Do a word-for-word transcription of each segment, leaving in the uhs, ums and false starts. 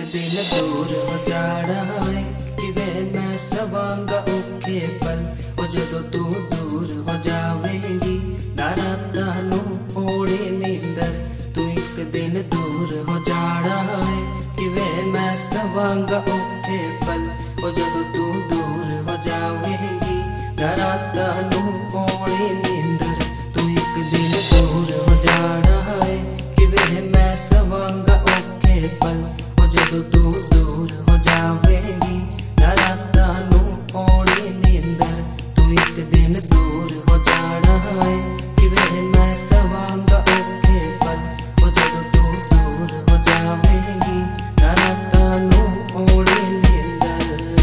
दिन दूर हो जाना है किवें मैं सवांगा औखे पल ओ जदों तू दूर हो जावेंगी ना रातां नूं होणी नींदर तू एक दिन दूर हो जाना है किवें मैं सवांगा औखे पल ओ जदों तू दूर हो जावेंगी ना रातां नूं होणी नींदर तू एक दिन दूर हो जाना है किवें मैं सवांगा औखे पल ओ जदों तू दूर हो जावेंगी ना रातां नूं होणी नींदर तू एक दिन दूर हो जाना है किवें मैं सवांगा औखे पल ओ जदों तू दूर हो जावेंगी ना रातां नूं होणी नींदर।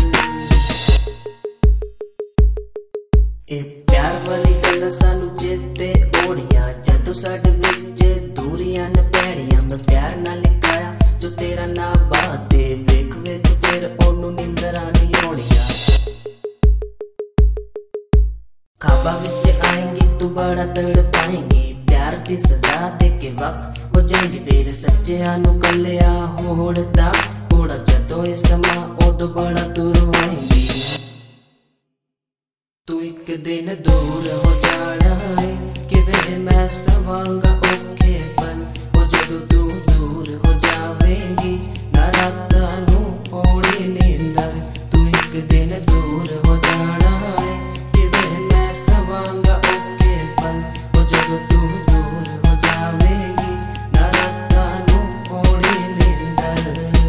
ए प्यार वाली गल्लां सानू चेते होणियां जदों साडे विच दूरियां न पैणियां मैं प्यार नाल लिखाया जो तेरा ना बाते वेख वेख फिर ओनू नींदरां नहीं आउणियां ख्वाबां विच आएंगी तू बड़ा तड़ पाएंगी प्यार दी सजा दे के वक्त हो जाएंगी फिर सच्चियां नू कल्लिया होण दा होड़ा जदों ये समा उदों बड़ा दूर होएंगी तू एक दिन दूर हो जाना है किवें मैं सवांगा औखे पल ओ जदों तू दूर हो जावेंगी ना रातां नूं होणी नींदर तू एक दिन दूर हो जाना है किवें मैं सवांगा औखे पल ओ जदों तू दूर हो जावेंगी ना रातां नूं होणी नींदर।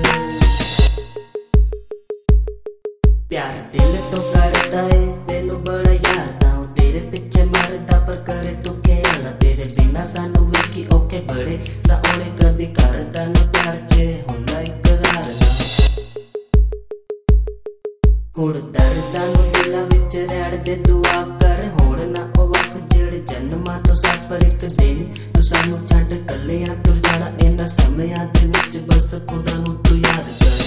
प्यार दिल तो करदा है तेनू बड़ा याद आऊं तेरे पिछे मरदा पर करे तू खेलना तेरे बिना सानू वेखी औखे बड़े साओने कदी करदा ना प्यार चे हुंदा इकरार ना हुण दर्दां नू दिलां विच रैण दे दुआ कर हुण ना ओ वक्त जेड़े जन्मां तो सब पर एक दिन तू सानू छड्ड कल्लियां तुर जाना इन्हां समयां दे विच बस खुदा नू तू याद कर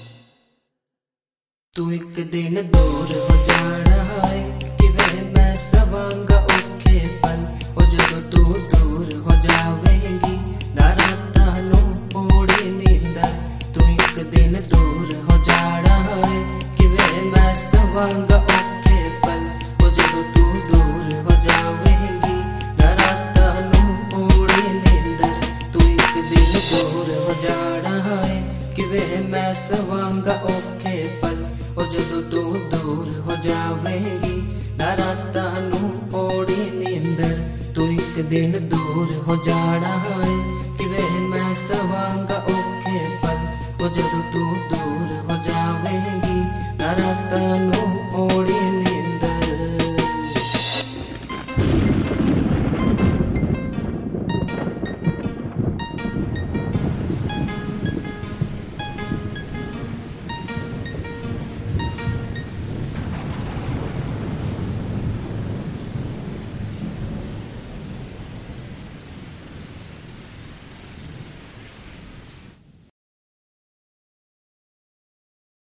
तू एक दिन दूर हो जाना है किवें मैं सवांगा औखे पल ओ जदों तू दूर हो जावेंगी ना रातां नूं होणी नींदर तू एक दिन दूर हो जाना है किवें मैं सवांगा औखे पल ओ जदों तू दूर हो जावेंगी ना रातां नूं होणी नींदर तू एक दिन दूर हो जाना है किवें मैं सवांगा औखे पल ओ जदों तू दूर हो जावेंगी ना रातां नूं होणी नींदर तू एक दिन दूर हो जाना है किवें मैं सवांगा औखे पल ओ जदों तू दूर हो जावेंगी ना रातां नूं होणी नींदर।